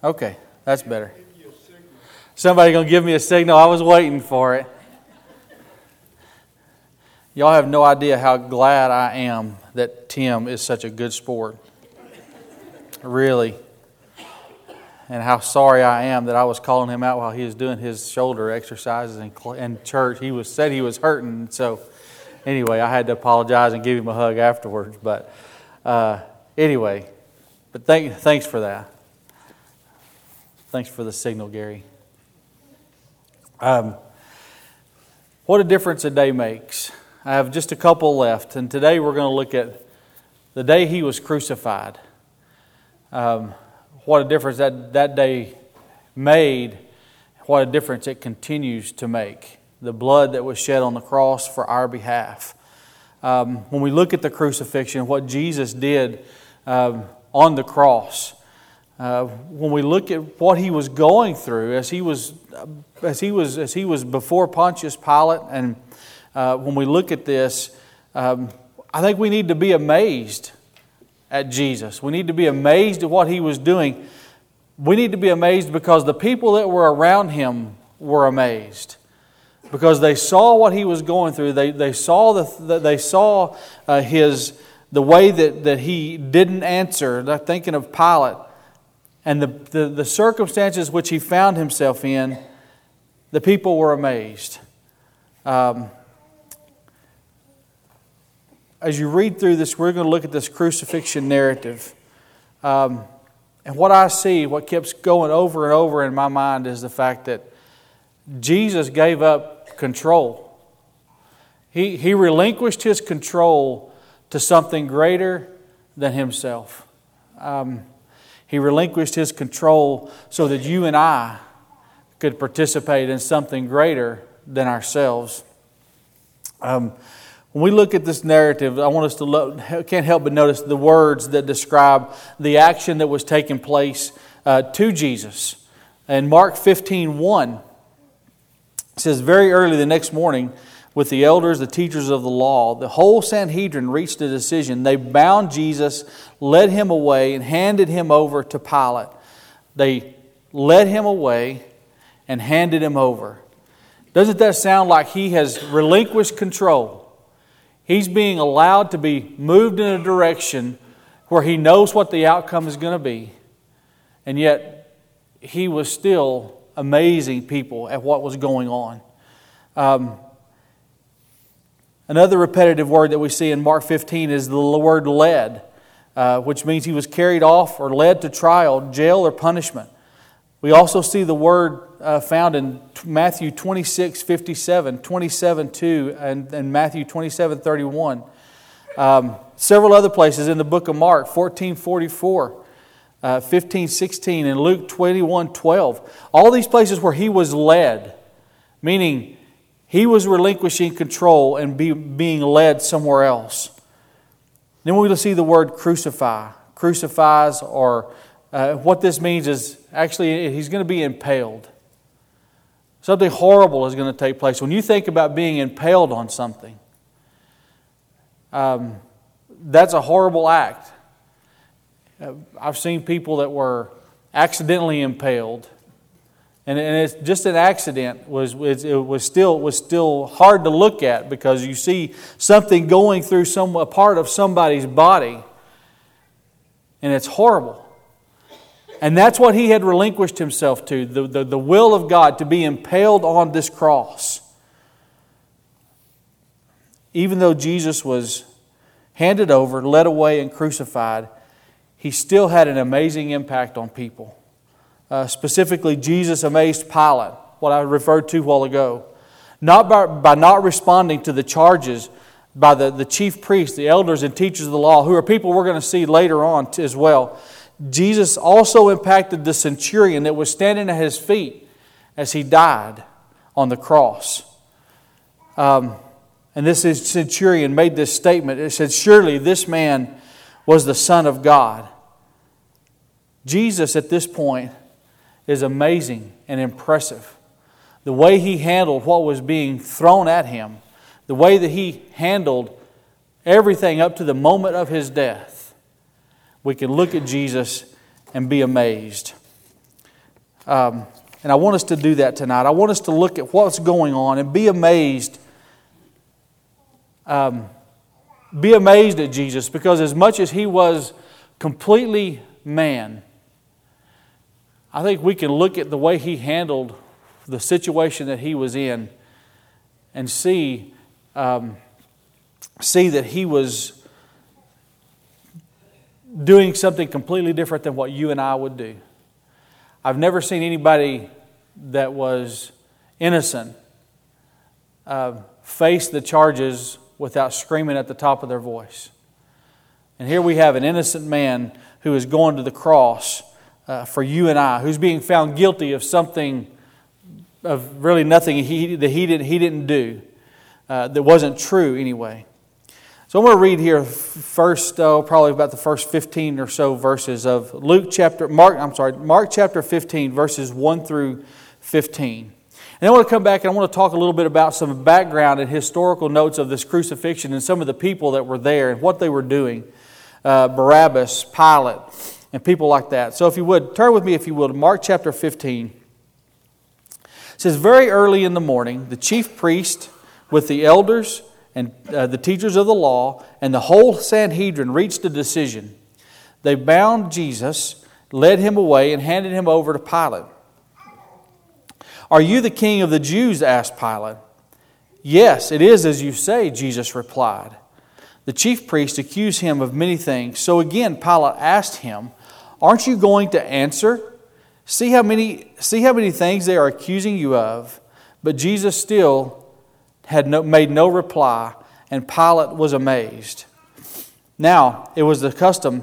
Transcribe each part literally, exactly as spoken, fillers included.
Okay, that's better. Somebody going to give me a signal? I was waiting for it. Y'all have no idea how glad I am that Tim is such a good sport. Really. And how sorry I am that I was calling him out while he was doing his shoulder exercises in, in church. He was said he was hurting. So anyway, I had to apologize and give him a hug afterwards. But uh, anyway, but thank, thanks for that. Thanks for the signal, Gary. Um, what a difference a day makes. I have just a couple left, and today we're going to look at the day He was crucified. Um, what a difference that, that day made, what a difference it continues to make. The blood that was shed on the cross for our behalf. Um, when we look at the crucifixion, what Jesus did um, on the cross, Uh, when we look at what He was going through as he was, as he was, as he was before Pontius Pilate, and uh, when we look at this, um, I think we need to be amazed at Jesus. We need to be amazed at what He was doing. We need to be amazed because the people that were around Him were amazed, because they saw what He was going through. They they saw the they saw uh, His the way that that He didn't answer. They're thinking of Pilate. And the, the, the circumstances which He found Himself in, the people were amazed. Um, as you read through this, we're going to look at this crucifixion narrative. Um, and what I see, what keeps going over and over in my mind is the fact that Jesus gave up control. He, he relinquished His control to something greater than Himself. Um He relinquished His control so that you and I could participate in something greater than ourselves. Um, when we look at this narrative, I want us to look, can't help but notice the words that describe the action that was taking place uh, to Jesus. In Mark fifteen one, it says, "Very early the next morning, with the elders, the teachers of the law, the whole Sanhedrin reached a decision. They bound Jesus, led Him away, and handed Him over to Pilate." They led Him away and handed Him over. Doesn't that sound like He has relinquished control? He's being allowed to be moved in a direction where He knows what the outcome is going to be. And yet, He was still amazing people at what was going on. Um, Another repetitive word that we see in Mark fifteen is the word led, uh, which means He was carried off or led to trial, jail, or punishment. We also see the word uh, found in Matthew twenty-six fifty-seven, twenty-seven two, and, and Matthew twenty-seven thirty-one. Um, several other places in the book of Mark, fourteen forty-four, uh, fifteen sixteen, and Luke twenty-one twelve. All these places where He was led, meaning He was relinquishing control and be, being led somewhere else. Then we'll see the word crucify. Crucifies, or uh, what this means is actually He's going to be impaled. Something horrible is going to take place. When you think about being impaled on something, um, that's a horrible act. Uh, I've seen people that were accidentally impaled. And it's just an accident. Was it was still was still hard to look at, because you see something going through some a part of somebody's body, and it's horrible. And that's what He had relinquished Himself to, the, the, the will of God, to be impaled on this cross. Even though Jesus was handed over, led away, and crucified, He still had an amazing impact on people. Uh, specifically, Jesus amazed Pilate, what I referred to a while ago. Not by, by not responding to the charges by the, the chief priests, the elders and teachers of the law, who are people we're going to see later on as well. Jesus also impacted the centurion that was standing at His feet as He died on the cross. Um, and this centurion made this statement. It said, "Surely this man was the Son of God." Jesus at this point is amazing and impressive. The way He handled what was being thrown at Him, the way that He handled everything up to the moment of His death, we can look at Jesus and be amazed. Um, and I want us to do that tonight. I want us to look at what's going on and be amazed. Um, be amazed at Jesus, because as much as He was completely man, I think we can look at the way He handled the situation that He was in and see, um, see that He was doing something completely different than what you and I would do. I've never seen anybody that was innocent uh, face the charges without screaming at the top of their voice. And here we have an innocent man who is going to the cross uh, for you and I, who's being found guilty of something, of really nothing he, that he didn't, he didn't do, uh, that wasn't true anyway. So I'm going to read here first, oh, probably about the first fifteen or so verses of Luke chapter, Mark, I'm sorry, Mark chapter fifteen, verses one through fifteen. And I want to come back and I want to talk a little bit about some background and historical notes of this crucifixion and some of the people that were there and what they were doing. Uh, Barabbas, Pilate, and people like that. So if you would, turn with me if you will to Mark chapter fifteen. It says, very early in the morning, the chief priest with the elders and uh, the teachers of the law and the whole Sanhedrin reached a decision. They bound Jesus, led Him away, and handed Him over to Pilate. Are you the king of the Jews? Asked Pilate. Yes, it is as you say, Jesus replied. The chief priests accused Him of many things. So again, Pilate asked Him, aren't you going to answer? See how many, see how many things they are accusing you of. But Jesus still had no, made no reply, and Pilate was amazed. Now, it was the custom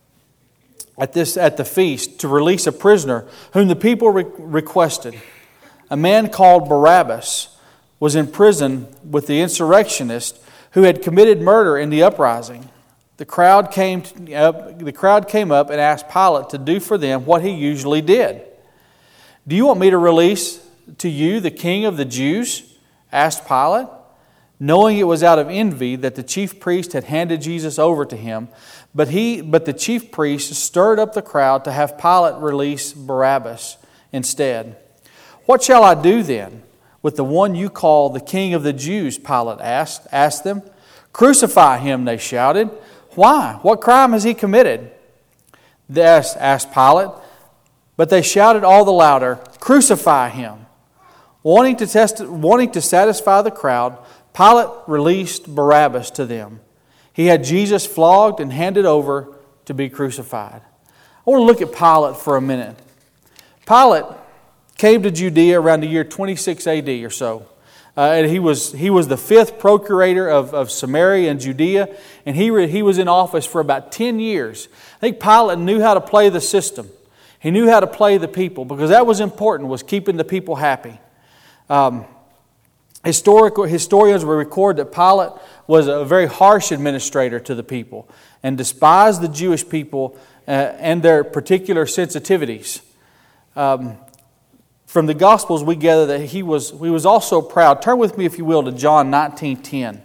at this at the feast to release a prisoner whom the people re- requested. A man called Barabbas was in prison with the insurrectionists who had committed murder in the uprising. The crowd came up, the crowd came up and asked Pilate to do for them what he usually did. Do you want me to release to you the king of the Jews? Asked Pilate, knowing it was out of envy that the chief priest had handed Jesus over to him. But he, but the chief priest stirred up the crowd to have Pilate release Barabbas instead. What shall I do then with the one you call the king of the Jews? Pilate asked, asked them. Crucify him, they shouted. Why? What crime has he committed? They asked, asked Pilate. But they shouted all the louder, Crucify him. Wanting to, test, wanting to satisfy the crowd, Pilate released Barabbas to them. He had Jesus flogged and handed over to be crucified. I want to look at Pilate for a minute. Pilate came to Judea around the year twenty-six A D or so. Uh, and he was he was the fifth procurator of, of Samaria and Judea, and he, re, he was in office for about ten years. I think Pilate knew how to play the system. He knew how to play the people, because that was important, was keeping the people happy. Um, historical historians will record that Pilate was a very harsh administrator to the people and despised the Jewish people uh, and their particular sensitivities. Um, from the Gospels, we gather that he was he was also proud. Turn with me, if you will, to John nineteen ten.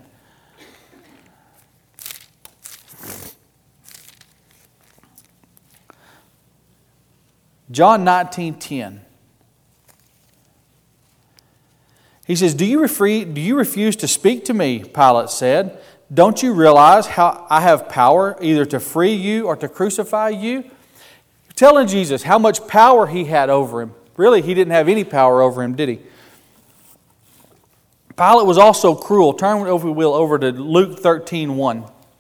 John nineteen ten. He says, do you, refre- do you refuse to speak to me? Pilate said. Don't you realize how I have power either to free you or to crucify you? Telling Jesus how much power he had over him. Really, he didn't have any power over him, did he? Pilate was also cruel. Turn, if we will, over to Luke thirteen one.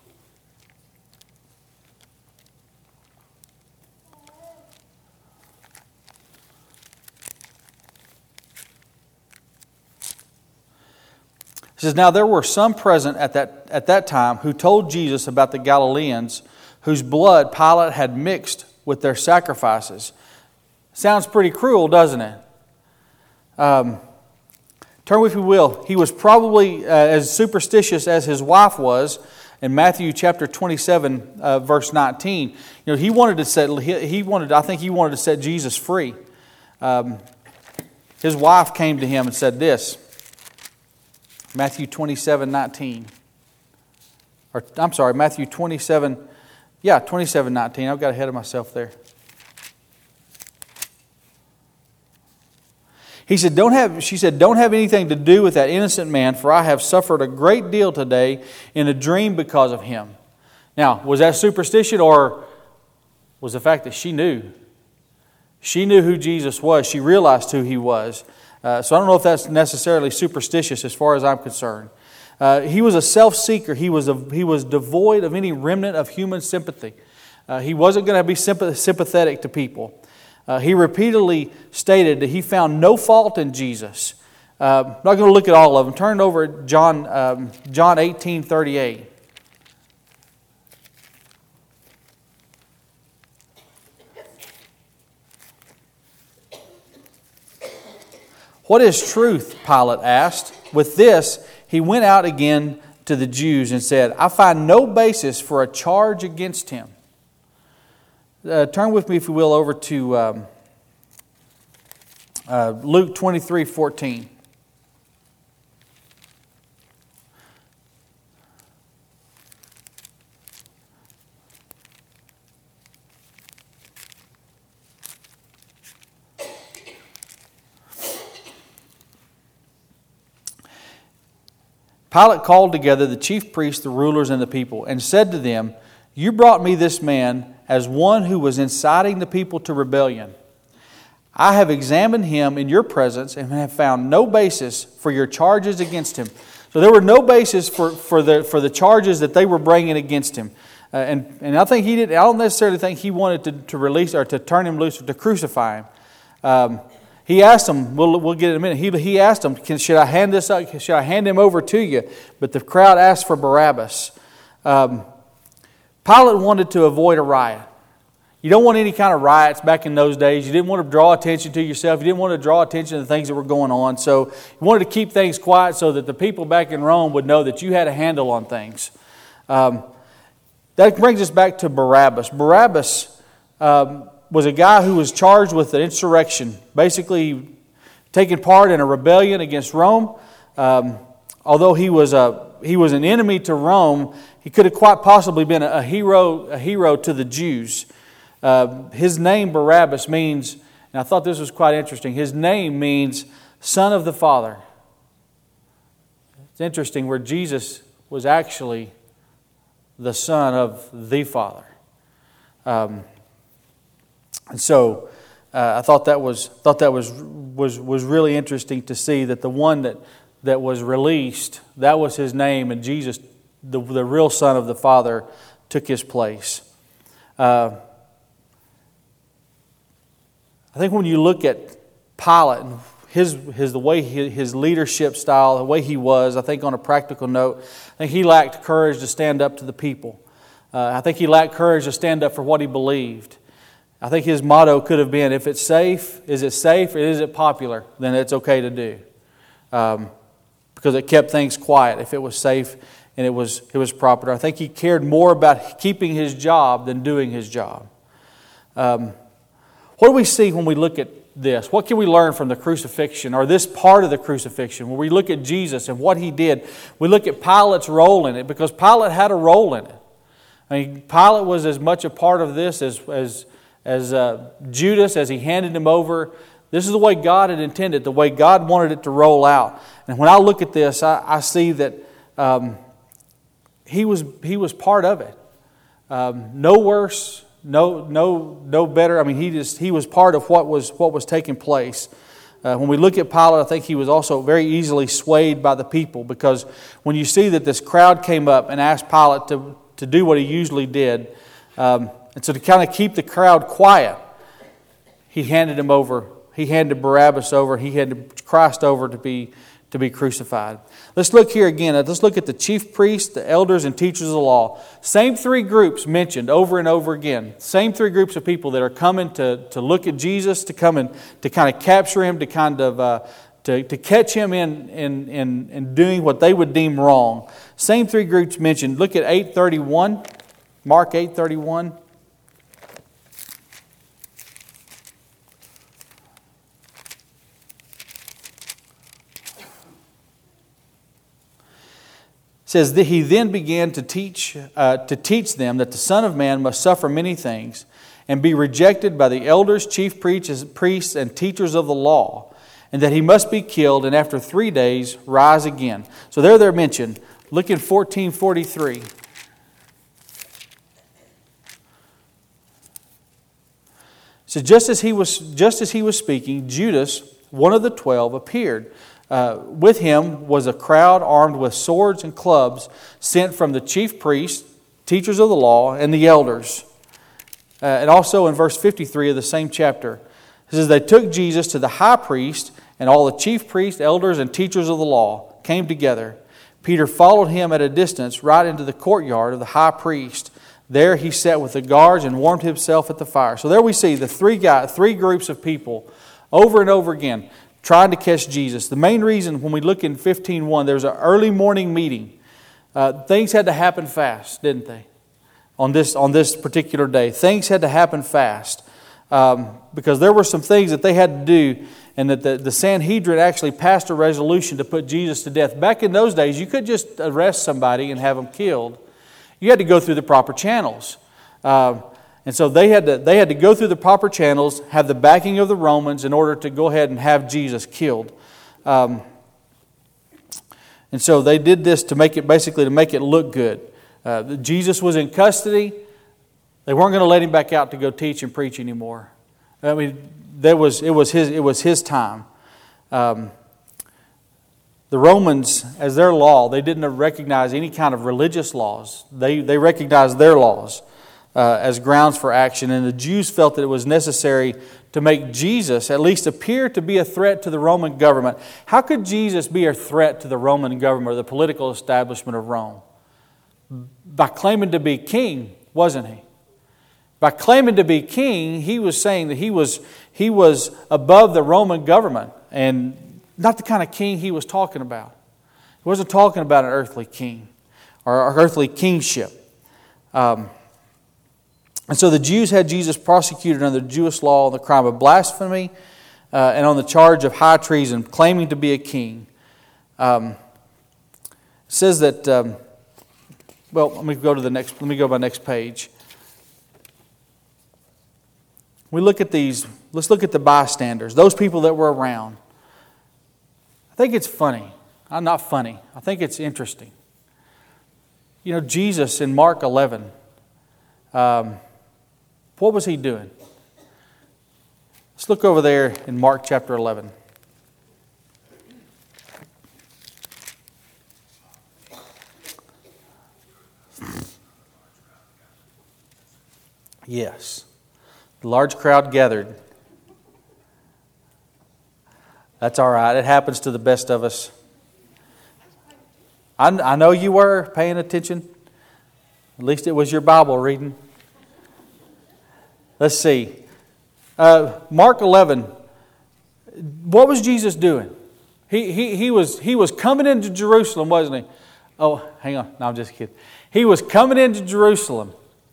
It says, now there were some present at that, at that time who told Jesus about the Galileans whose blood Pilate had mixed with their sacrifices. Sounds pretty cruel, doesn't it? Um, turn with me, will. He was probably uh, as superstitious as his wife was. In Matthew chapter twenty-seven, uh, verse nineteen, you know, he wanted to set. He, he wanted. I think he wanted to set Jesus free. Um, his wife came to him and said this. Matthew twenty-seven nineteen. Or I'm sorry, Matthew twenty-seven. Yeah, twenty-seven nineteen. I've got ahead of myself there. He said, "Don't have." She said, "Don't have anything to do with that innocent man, for I have suffered a great deal today in a dream because of him." Now, was that superstition, or was the fact that she knew? She knew who Jesus was. She realized who He was. Uh, so I don't know if that's necessarily superstitious as far as I'm concerned. Uh, he was a self-seeker. He was a, he was devoid of any remnant of human sympathy. Uh, he wasn't going to be sympathetic to people. Uh, he repeatedly stated that he found no fault in Jesus. Uh, I'm not going to look at all of them. Turn over to John, um, John eighteen thirty-eight. "What is truth?" Pilate asked. With this, he went out again to the Jews and said, "I find no basis for a charge against him." Uh, turn with me, if you will, over to um, uh, Luke twenty-three fourteen. Pilate called together the chief priests, the rulers, and the people, and said to them, "You brought me this man as one who was inciting the people to rebellion. I have examined him in your presence and have found no basis for your charges against him." So there were no basis for, for, the, for the charges that they were bringing against him. Uh, and, and I think he did. I don't necessarily think he wanted to, to release or to turn him loose or to crucify him. Um, He asked them, we'll, we'll get it in a minute, he, he asked them, Can, should I hand this up, should I hand him over to you? But the crowd asked for Barabbas. Um, Pilate wanted to avoid a riot. You don't want any kind of riots back in those days. You didn't want to draw attention to yourself. You didn't want to draw attention to the things that were going on. So you wanted to keep things quiet so that the people back in Rome would know that you had a handle on things. Um, that brings us back to Barabbas. Barabbas um, was a guy who was charged with an insurrection, basically taking part in a rebellion against Rome. Um, although he was a he was an enemy to Rome, he could have quite possibly been a, a hero a hero to the Jews. Uh, his name Barabbas means, and I thought this was quite interesting. His name means son of the Father. It's interesting where Jesus was actually the son of the Father. Um, And so uh, I thought that was thought that was was was really interesting to see that the one that that was released, that was his name, and Jesus, the the real Son of the Father, took his place. Uh, I think when you look at Pilate and his his the way his, his leadership style, the way he was, I think on a practical note, I think he lacked courage to stand up to the people. Uh, I think he lacked courage to stand up for what he believed. I think his motto could have been, if it's safe, is it safe or is it popular, then it's okay to do. Um, because it kept things quiet if it was safe and it was it was proper. I think he cared more about keeping his job than doing his job. Um, what do we see when we look at this? What can we learn from the crucifixion, or this part of the crucifixion? When we look at Jesus and what he did, we look at Pilate's role in it, because Pilate had a role in it. I mean, Pilate was as much a part of this as as As uh, Judas, as he handed him over. This is the way God had intended, the way God wanted it to roll out. And when I look at this, I, I see that um, he was he was part of it. Um, no worse, no no no better. I mean, he just he was part of what was what was taking place. Uh, when we look at Pilate, I think he was also very easily swayed by the people, because when you see that this crowd came up and asked Pilate to to do what he usually did. Um, And so to kind of keep the crowd quiet, he handed him over. He handed Barabbas over. He handed Christ over to be to be crucified. Let's look here again. Let's look at the chief priests, the elders, and teachers of the law. Same three groups mentioned over and over again. Same three groups of people that are coming to, to look at Jesus, to come and to kind of capture him, to kind of uh, to, to catch him in, in, in, in doing what they would deem wrong. Same three groups mentioned. Look at eight thirty-one. Mark eight thirty-one. Says that he then began to teach uh, to teach them that the Son of Man must suffer many things and be rejected by the elders, chief priests, and teachers of the law, and that he must be killed, and after three days rise again. So there they're mentioned. Look in fourteen forty-three. So just as he was just as he was speaking, Judas, one of the twelve, appeared. Uh, with him was a crowd armed with swords and clubs, sent from the chief priests, teachers of the law, and the elders. Uh, and also in verse fifty-three of the same chapter, it says, they took Jesus to the high priest, and all the chief priests, elders, and teachers of the law came together. Peter followed him at a distance right into the courtyard of the high priest. There he sat with the guards and warmed himself at the fire. So there we see the three guys, three groups of people over and over again trying to catch Jesus. The main reason when we look in fifteen one, there was an early morning meeting. Uh, things had to happen fast, didn't they? On this, on this particular day. Things had to happen fast um, because there were some things that they had to do, and that the, the Sanhedrin actually passed a resolution to put Jesus to death. Back in those days, you could just arrest somebody and have them killed. You had to go through the proper channels. Uh, and so they had to they had to go through the proper channels, have the backing of the Romans in order to go ahead and have Jesus killed. Um, and so they did this to make it basically to make it look good. Uh, Jesus was in custody. They weren't going to let him back out to go teach and preach anymore. I mean, there was it was his it was his time. Um, The Romans, as their law, they didn't recognize any kind of religious laws. They, they recognized their laws uh, as grounds for action. And the Jews felt that it was necessary to make Jesus at least appear to be a threat to the Roman government. How could Jesus be a threat to the Roman government or the political establishment of Rome? By claiming to be king, wasn't he? By claiming to be king, he was saying that he was, he was above the Roman government and not the kind of king he was talking about. He wasn't talking about an earthly king or an earthly kingship. Um, and so the Jews had Jesus prosecuted under the Jewish law on the crime of blasphemy uh, and on the charge of high treason, claiming to be a king. Um, it says that, um, well, let me go to the next, let me go to my next page. We look at these, let's look at the bystanders, those people that were around. I think it's funny. I'm not funny. I think it's interesting. You know, Jesus in Mark eleven, um, what was he doing? Let's look over there in Mark chapter eleven. Yes. The large crowd gathered. That's all right. It happens to the best of us. I, I know you were paying attention. At least it was your Bible reading. Let's see. Uh, Mark eleven. What was Jesus doing? He, he, he, was, he was coming into Jerusalem, wasn't he? Oh, hang on. No, I'm just kidding. He was coming into Jerusalem.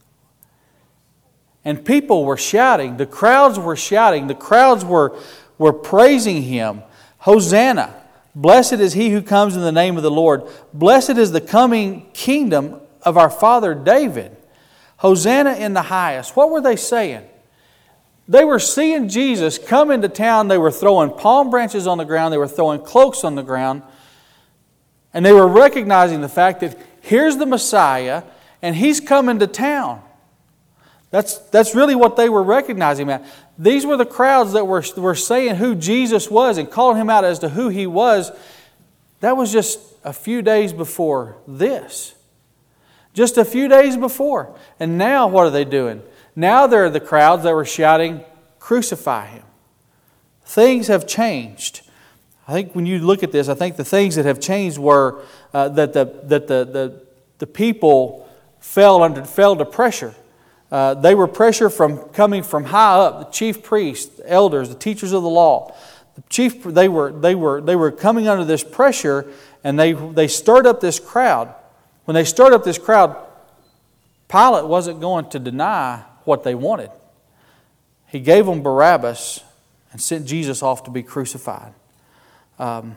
And people were shouting. The crowds were shouting. The crowds were... were praising Him. Hosanna! Blessed is He who comes in the name of the Lord. Blessed is the coming kingdom of our father David. Hosanna in the highest. What were they saying? They were seeing Jesus come into town. They were throwing palm branches on the ground. They were throwing cloaks on the ground. And they were recognizing the fact that here's the Messiah and He's coming to town. That's, that's really what they were recognizing, man. These were the crowds that were, were saying who Jesus was and calling Him out as to who He was. That was just a few days before this. Just a few days before. And now what are they doing? Now they're the crowds that were shouting, "Crucify Him." Things have changed. I think when you look at this, I think the things that have changed were uh, that, the, that the, the, the people fell under fell to pressure. Uh, they were pressure from coming from high up, the chief priests, the elders, the teachers of the law. The chief, they were they were they were coming under this pressure, and they they stirred up this crowd. When they stirred up this crowd, Pilate wasn't going to deny what they wanted. He gave them Barabbas and sent Jesus off to be crucified. Um,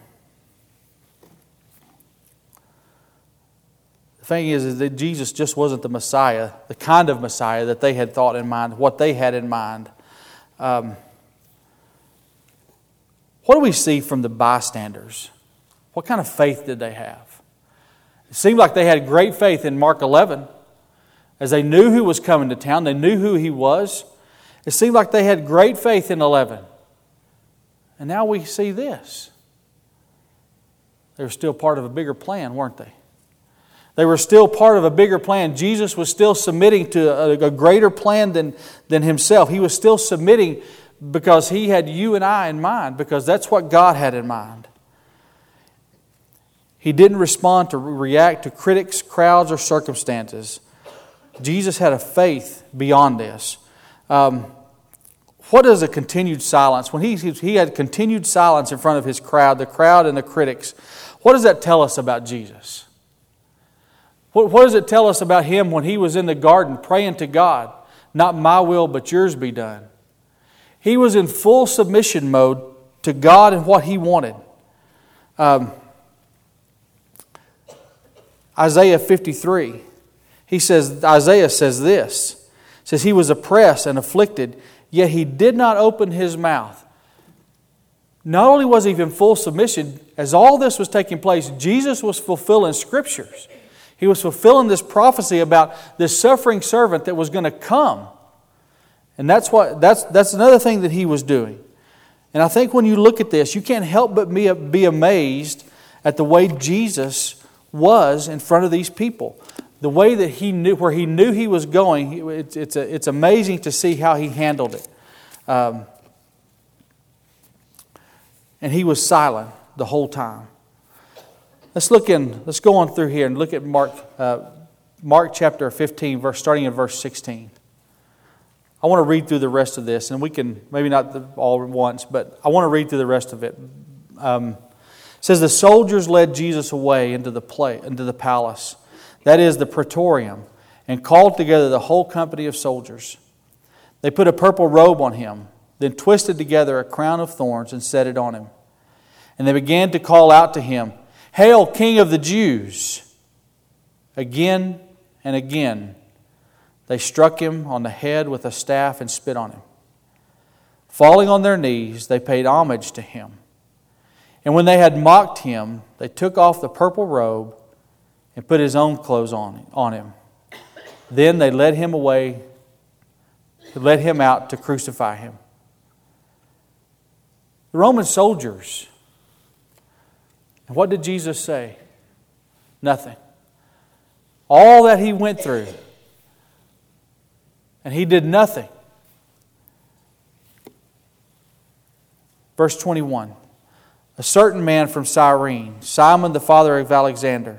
The thing is, is that Jesus just wasn't the Messiah, the kind of Messiah that they had thought in mind, what they had in mind. Um, what do we see from the bystanders? What kind of faith did they have? It seemed like they had great faith in Mark eleven. As they knew who was coming to town, they knew who he was. It seemed like they had great faith in eleven. And now we see this. They were still part of a bigger plan, weren't they? They were still part of a bigger plan. Jesus was still submitting to a, a greater plan than, than himself. He was still submitting because he had you and I in mind, because that's what God had in mind. He didn't respond to react to critics, crowds, or circumstances. Jesus had a faith beyond this. Um, what is a continued silence? When he, he had continued silence in front of his crowd, the crowd and the critics, what does that tell us about Jesus? What, what does it tell us about him when he was in the garden praying to God? Not my will, but yours be done. He was in full submission mode to God and what he wanted. Um, Isaiah fifty-three. He says, Isaiah says this, says he was oppressed and afflicted, yet he did not open his mouth. Not only was he in full submission, as all this was taking place, Jesus was fulfilling Scriptures. He was fulfilling this prophecy about this suffering servant that was going to come. And that's what that's that's another thing that he was doing. And I think when you look at this, you can't help but be, be amazed at the way Jesus was in front of these people. The way that he knew, where he knew he was going, it's, it's, a, it's amazing to see how he handled it. Um, and he was silent the whole time. Let's look in. Let's go on through here and look at Mark, uh, Mark chapter fifteen, verse starting in verse sixteen. I want to read through the rest of this, and we can maybe not the, all at once, but I want to read through the rest of it. Um, it says the soldiers led Jesus away into the play, into the palace. That is the praetorium, and called together the whole company of soldiers. They put a purple robe on him, then twisted together a crown of thorns and set it on him. And they began to call out to him, "Hail, King of the Jews!" Again and again they struck him on the head with a staff and spit on him. Falling on their knees, they paid homage to him. And when they had mocked him, they took off the purple robe and put his own clothes on, on him. Then they led him away, led him out to crucify him. The Roman soldiers, what did Jesus say? Nothing. All that he went through, and he did nothing. Verse twenty-one. A certain man from Cyrene, Simon the father of Alexander,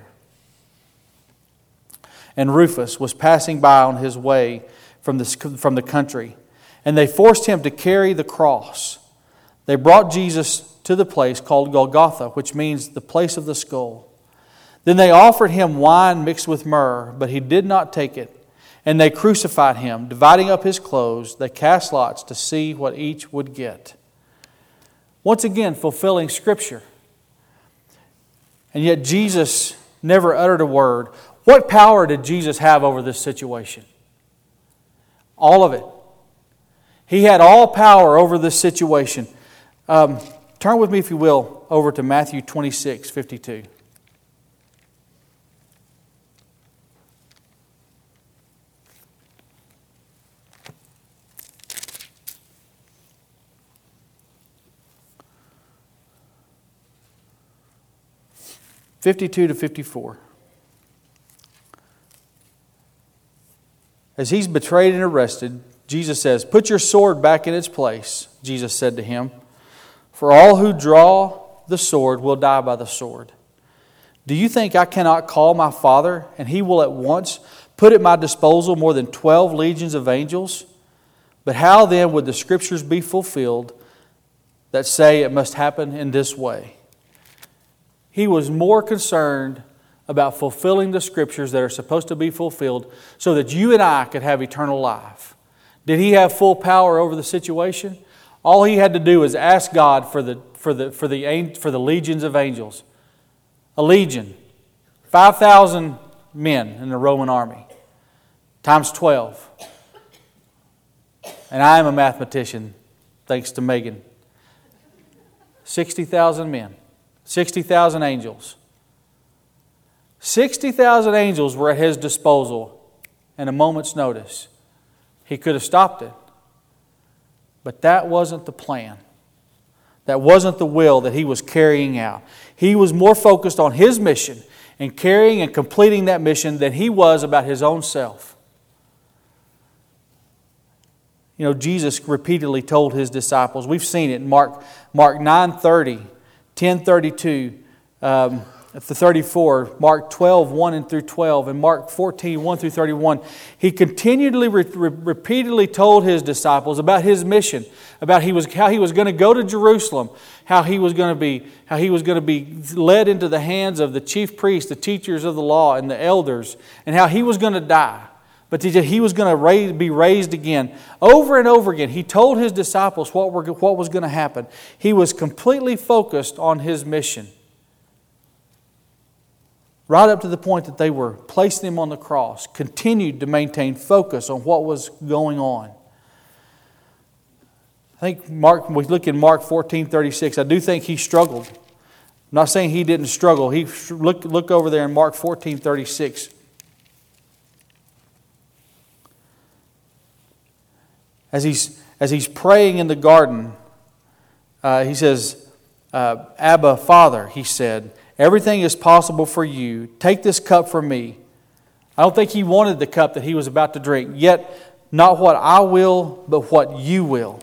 and Rufus, was passing by on his way from the, from the country, and they forced him to carry the cross. They brought Jesus to the place called Golgotha, which means the place of the skull. Then they offered him wine mixed with myrrh, but he did not take it. And they crucified him, dividing up his clothes. They cast lots to see what each would get. Once again, fulfilling Scripture. And yet Jesus never uttered a word. What power did Jesus have over this situation? All of it. He had all power over this situation. Um, turn with me, if you will, over to Matthew twenty-six fifty-two. fifty-two to fifty-four. As he's betrayed and arrested, Jesus says, "Put your sword back in its place," Jesus said to him. "For all who draw the sword will die by the sword. Do you think I cannot call my Father, and He will at once put at my disposal more than twelve legions of angels? But how then would the Scriptures be fulfilled that say it must happen in this way?" He was more concerned about fulfilling the Scriptures that are supposed to be fulfilled so that you and I could have eternal life. Did he have full power over the situation? All he had to do was ask God for the for the for the for the legions of angels. A legion, five thousand men in the Roman army, times twelve. And I am a mathematician, thanks to Megan. sixty thousand men, sixty thousand angels. sixty thousand angels were at His disposal in a moment's notice. He could have stopped it. But that wasn't the plan. That wasn't the will that He was carrying out. He was more focused on His mission and carrying and completing that mission than He was about His own self. You know, Jesus repeatedly told His disciples, we've seen it in Mark, Mark nine thirty, ten thirty-two, um, thirty-four, Mark twelve, one and through twelve, and Mark fourteen, one through thirty-one. He continually, re- repeatedly told His disciples about His mission, about he was, how He was going to go to Jerusalem, how He was going to be, how He was going to be led into the hands of the chief priests, the teachers of the law, and the elders, and how He was going to die. But He was going to raise, be raised again. Over and over again, He told His disciples what, were, what was going to happen. He was completely focused on His mission. Right up to the point that they were placing Him on the cross, continued to maintain focus on what was going on. I think Mark, we look in Mark fourteen thirty-six, I do think He struggled. I'm not saying He didn't struggle. He look, look over there in Mark fourteen thirty-six. As he's, as he's praying in the garden, uh, he says, uh, Abba, Father, He said, everything is possible for You. Take this cup from me. I don't think He wanted the cup that He was about to drink. Yet, not what I will, but what You will.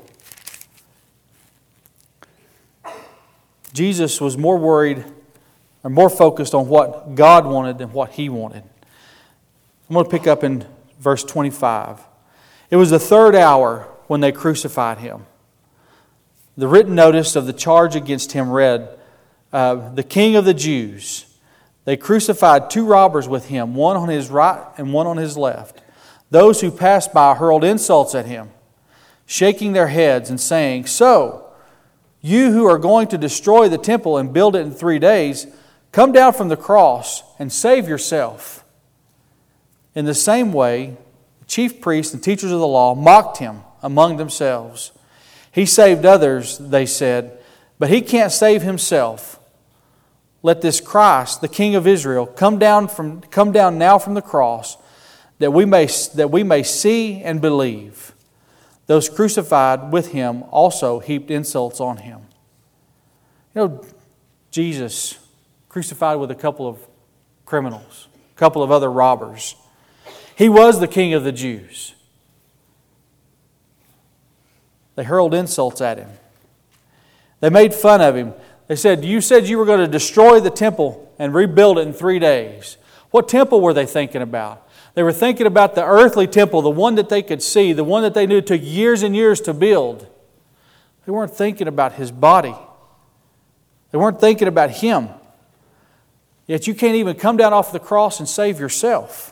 Jesus was more worried or more focused on what God wanted than what He wanted. I'm going to pick up in verse twenty-five. It was the third hour when they crucified Him. The written notice of the charge against Him read, uh, the King of the Jews. They crucified two robbers with Him, one on His right and one on His left. Those who passed by hurled insults at Him, shaking their heads and saying, So, you who are going to destroy the temple and build it in three days, come down from the cross and save yourself. In the same way, chief priests and teachers of the law mocked Him among themselves. He saved others, they said, but He can't save Himself. Let this Christ, the King of Israel, come down from come down now from the cross, that we may that we may see and believe. Those crucified with Him also heaped insults on Him. You know, Jesus crucified with a couple of criminals, a couple of other robbers. He was the King of the Jews. They hurled insults at Him. They made fun of Him. They said, You said you were going to destroy the temple and rebuild it in three days. What temple were they thinking about? They were thinking about the earthly temple, the one that they could see, the one that they knew took years and years to build. They weren't thinking about His body. They weren't thinking about Him. Yet you can't even come down off the cross and save yourself.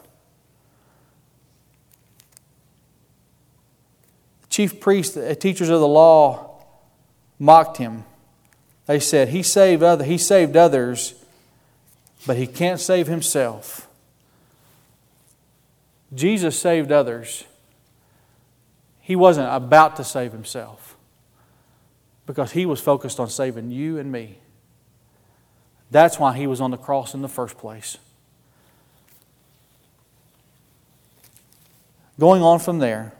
Chief priests, teachers of the law, mocked Him. They said, He saved other, He saved others, but He can't save Himself. Jesus saved others. He wasn't about to save Himself because He was focused on saving you and me. That's why He was on the cross in the first place. Going on from there,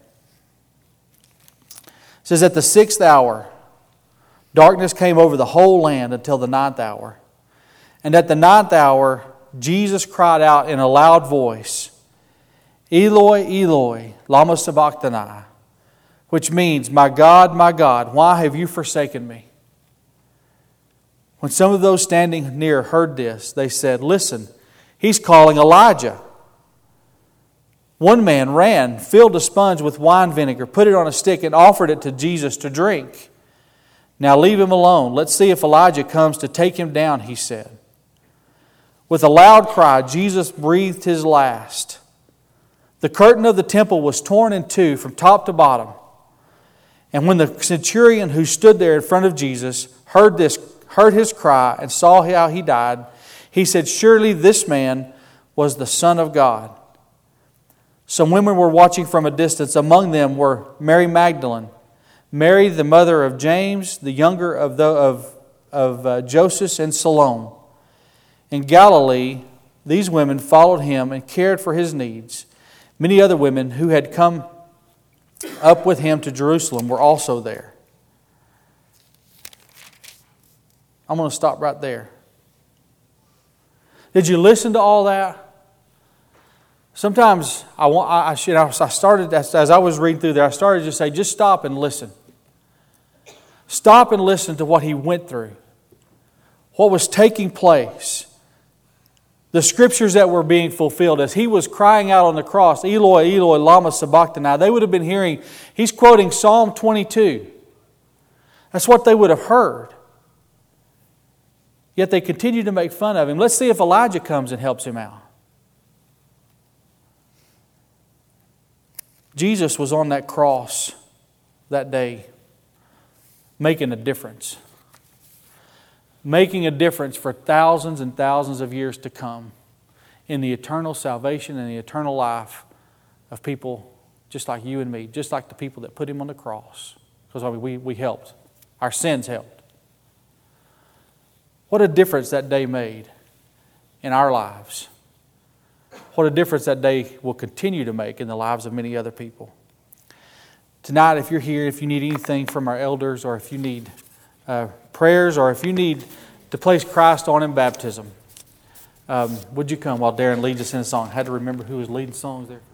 it says, at the sixth hour, darkness came over the whole land until the ninth hour. And at the ninth hour, Jesus cried out in a loud voice, Eloi, Eloi, lama sabachthani, which means, My God, my God, why have You forsaken me? When some of those standing near heard this, they said, Listen, he's calling Elijah. One man ran, filled a sponge with wine vinegar, put it on a stick, and offered it to Jesus to drink. Now leave him alone. Let's see if Elijah comes to take him down, he said. With a loud cry, Jesus breathed his last. The curtain of the temple was torn in two from top to bottom. And when the centurion who stood there in front of Jesus heard this, heard his cry and saw how he died, he said, Surely this man was the Son of God. Some women were watching from a distance. Among them were Mary Magdalene, Mary the mother of James, the younger of, the, of, of uh, Joseph and Salome. In Galilee, these women followed him and cared for his needs. Many other women who had come up with him to Jerusalem were also there. I'm going to stop right there. Did you listen to all that? Sometimes I want. I, I should. I started as, as I was reading through there. I started to say, just stop and listen. Stop and listen to what he went through, what was taking place, the scriptures that were being fulfilled as he was crying out on the cross, Eloi, Eloi, lama sabachthani. They would have been hearing. He's quoting Psalm twenty-two. That's what they would have heard. Yet they continue to make fun of him. Let's see if Elijah comes and helps him out. Jesus was on that cross that day, making a difference. Making a difference for thousands and thousands of years to come in the eternal salvation and the eternal life of people just like you and me, just like the people that put him on the cross. Because I mean, we, we helped. Our sins helped. What a difference that day made in our lives. What a difference that day will continue to make in the lives of many other people. Tonight, if you're here, if you need anything from our elders, or if you need uh, prayers, or if you need to place Christ on in baptism, um, would you come while Darren leads us in a song? I had to remember who was leading songs there.